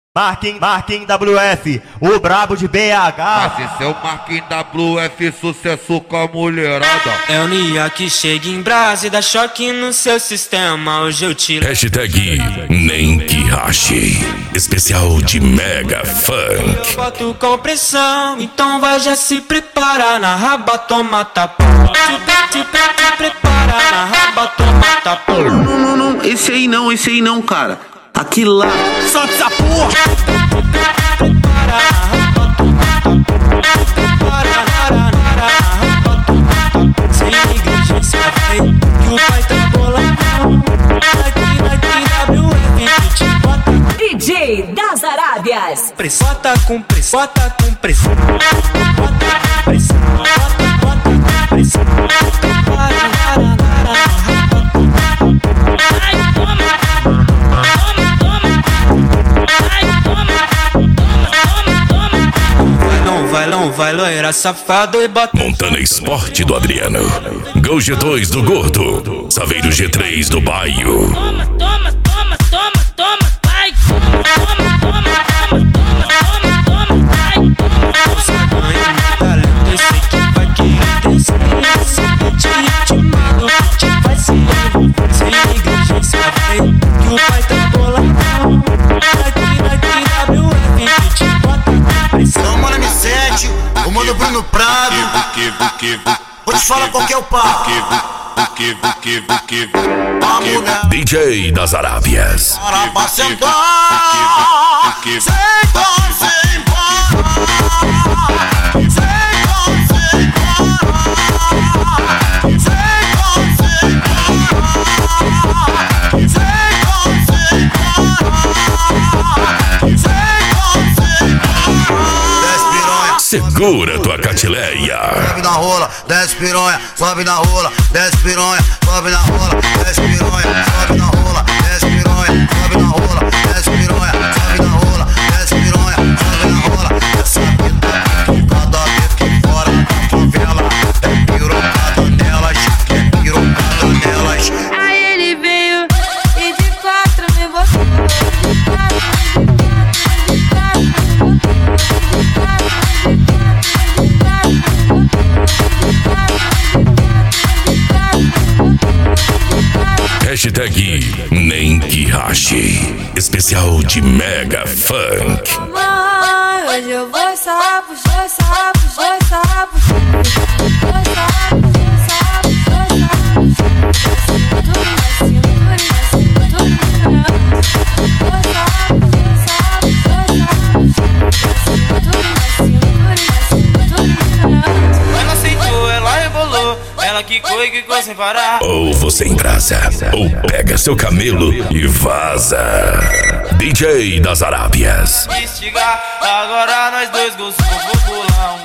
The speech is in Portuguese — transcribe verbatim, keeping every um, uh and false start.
Marquinhos, Marquinhos W F, o brabo de B H. Mas esse é o Marquinhos W F, sucesso com a mulherada. É o Nia que chega em brasa e dá choque no seu sistema. Hoje eu te... Hashtag nem que rache. Especial de Mega Funk. Boto com pressão, então vai já se prepara. Na raba toma tapa. Te, te, te prepara, na raba toma tapa. Não, não, não, esse aí não, esse aí não, cara. Aquilo lá. Solta essa porra! Sem negligência, vai, que o pai tá bolado. Aqui, aqui, W F, te bota. D J das Arábias. Bota com pressão, bota com pressão. Bota com pressão, bota, bota com pressão. Ai, toma. Vai não, vai loira safado e bota. Montana Esporte do Adriano, Gol G dois do Gordo, Saveiro G três do Baio. Toma, toma, toma, toma, toma, vai. Toma, toma, toma, toma, toma, toma, toma, vai. Você ganha meu talento, eu sei que vai querer descer. Esse beat ritmado que vai se envolver. Sem negligência, vai, que o pai tá boladão. Aqui, aqui, W F, te bota. Então, mano, M sete, o mano Bruno Prado. Vou te falar qual que é o papo. D J das Arábias. Para pra sentar, sem dó, sem parar. Sem dó, sem parar. Sem dó, sem parar. Sem dó, sem parar. Sem dó, sem parar. Segura tua catileia. Sobe na rola, desce pironha, sobe na rola, desce pironha, sobe na rola, desce pironha, sobe na rola, desce pironha, sobe na rola, desce pironha, sobe na rola, desce pironha, sobe na rola. Essa vida aqui, cada vez que fora da favela, é pirocada nelas, é pirocada nelas. Aí ele veio e de quatro me botou. De quatro, de quatro, de quatro. Hashtag nem que rache. Especial de Mega Funk. Mãe, hoje eu vou sapo, vou sapo, vou sapo. Vou sapo, vou sapo, vou sapo. Tudo na cintura, na cintura. Vou sapo, vou sapo, vou sapo. Tudo na cintura, na cintura. Ela aceitou, ela rebolou. Ela quicou e quicou sem parar. Ou você embrasa, ou pega seu camelo e vaza. D J das Arábias. Instigar, agora nós dois gostamos do bolão.